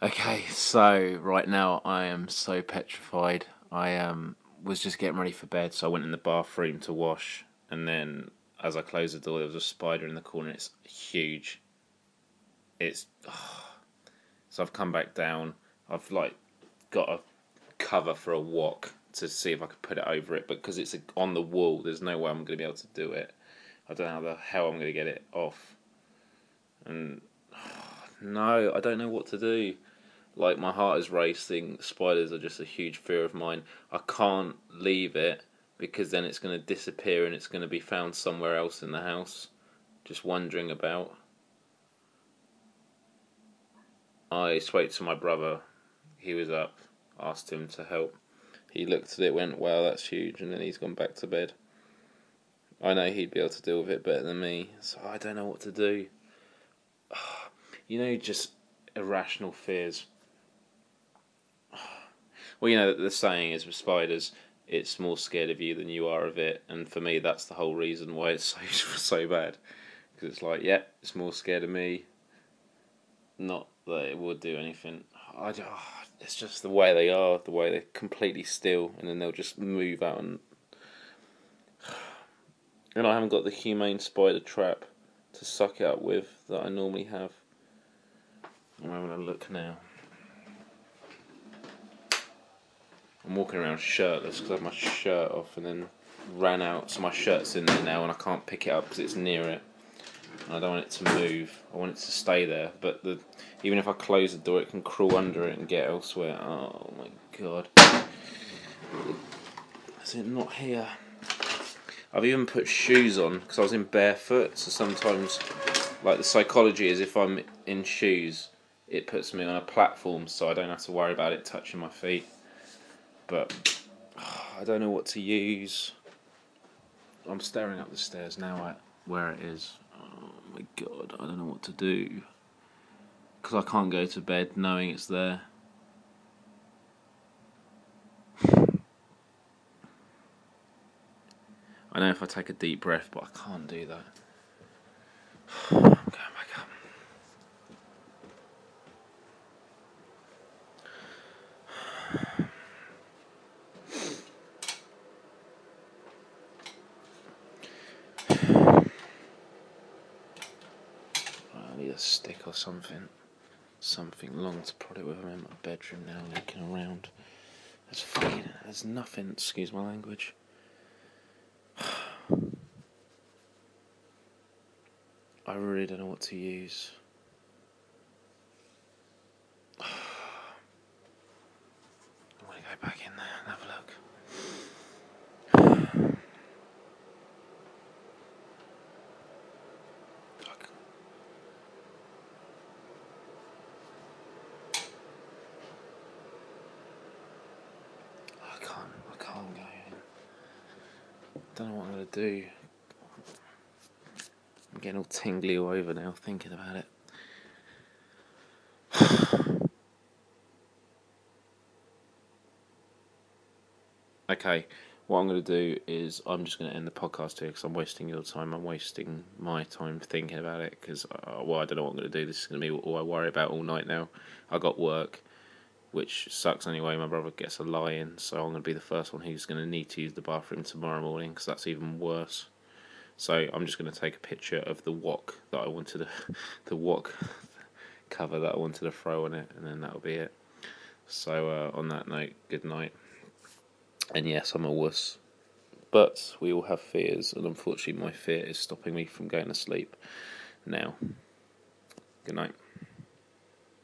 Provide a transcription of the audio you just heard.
Okay, so right now I am so petrified. I was just getting ready for bed, so I went in the bathroom to wash, and then as I closed the door, there was a spider in the corner. It's huge. It's So I've come back down. I've got a cover for a wok to see if I could put it over it, but because it's on the wall, there's no way I'm going to be able to do it. I don't know how the hell I'm going to get it off, and no, I don't know what to do. Like, my heart is racing. Spiders are just a huge fear of mine. I can't leave it because then it's going to disappear and it's going to be found somewhere else in the house, just wandering about. I spoke to my brother. He was up, asked him to help. He looked at it, went, "Wow, that's huge," and then he's gone back to bed. I know he'd be able to deal with it better than me, so I don't know what to do. Just irrational fears. Well, the saying is with spiders, it's more scared of you than you are of it, and for me, that's the whole reason why it's so bad. Because it's like, yeah, it's more scared of me, not that it would do anything. It's just the way they are, the way they're completely still, and then they'll just move out, and I haven't got the humane spider trap to suck it up with that I normally have. I'm having a look now. I'm walking around shirtless because I had my shirt off and then ran out, so my shirt's in there now and I can't pick it up because it's near it. And I don't want it to move. I want it to stay there. But even if I close the door, it can crawl under it and get elsewhere. Oh my god. Is it not here? I've even put shoes on because I was in barefoot. So sometimes, like, the psychology is if I'm in shoes, it puts me on a platform so I don't have to worry about it touching my feet. But I don't know what to use. I'm staring up the stairs now at where it is. Oh my god, I don't know what to do. Because I can't go to bed knowing it's there. I know if I take a deep breath, but I can't do that. I'm going back up. I need a stick or something. Something long to prod it with. I'm in my bedroom now looking around. There's nothing, excuse my language. I really don't know what to use. I want to go back in there and have a look. I can't go in. Don't know what I'm going to do. I'm getting all tingly all over now thinking about it. Okay, what I'm going to do is I'm just going to end the podcast here because I'm wasting your time. I'm wasting my time thinking about it because, I don't know what I'm going to do. This is going to be all I worry about all night now. I got work, which sucks anyway. My brother gets a lie-in, so I'm going to be the first one who's going to need to use the bathroom tomorrow morning because that's even worse. So I'm just going to take a picture of the wok that I wanted to, the wok cover that I wanted to throw on it, and then that'll be it. So on that note, good night. And yes, I'm a wuss. But we all have fears, and unfortunately my fear is stopping me from going to sleep now. Good night.